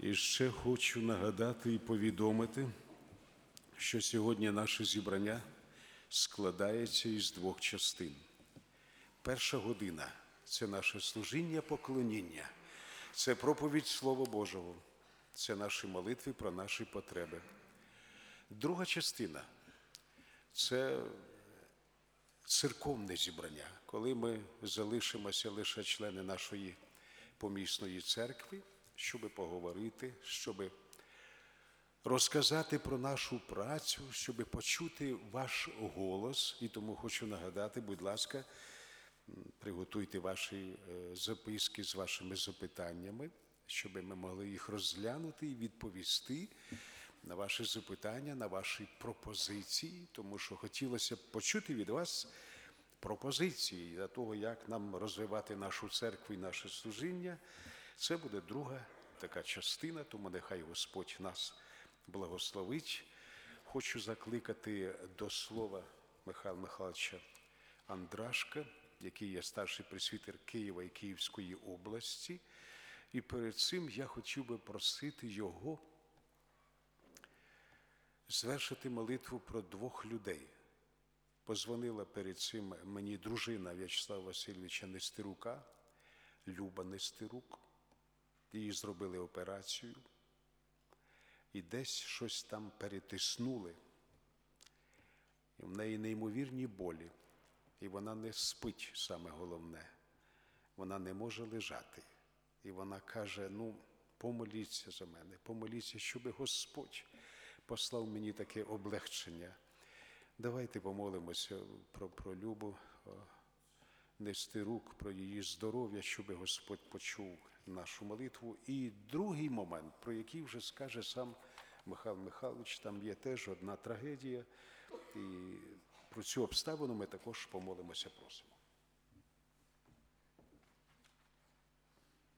І ще хочу нагадати і повідомити, що сьогодні наше зібрання складається із двох частин. Перша година – це наше служіння, поклоніння, це проповідь Слова Божого, це наші молитви про наші потреби. Друга частина – це церковне зібрання, коли ми залишимося лише члени нашої помісної церкви, щоб поговорити, щоб розказати про нашу працю, щоб почути ваш голос. І тому хочу нагадати, будь ласка, приготуйте ваші записки з вашими запитаннями, щоб ми могли їх розглянути і відповісти на ваші запитання, на ваші пропозиції, тому що хотілося б почути від вас пропозиції для того, як нам розвивати нашу церкву і наше служіння. Це буде друга така частина, тому нехай Господь нас благословить. Хочу закликати до слова Михайла Михайловича Андрашка, який є старший пресвітер Києва і Київської області. І перед цим я хотів би просити його звершити молитву про двох людей. Позвонила перед цим мені дружина В'ячеслава Васильовича Нестерука, Люба Нестерук. Їй зробили операцію. І десь щось там перетиснули. І в неї неймовірні болі. І вона не спить, саме головне. Вона не може лежати. І вона каже, помоліться за мене, помоліться, щоб Господь послав мені таке облегчення. Давайте помолимося про Любу Нестерук, про її здоров'я, щоб Господь почув нашу молитву. І другий момент, про який вже скаже сам Михайло Михайлович, там є теж одна трагедія. І про цю обставину ми також помолимося, просимо.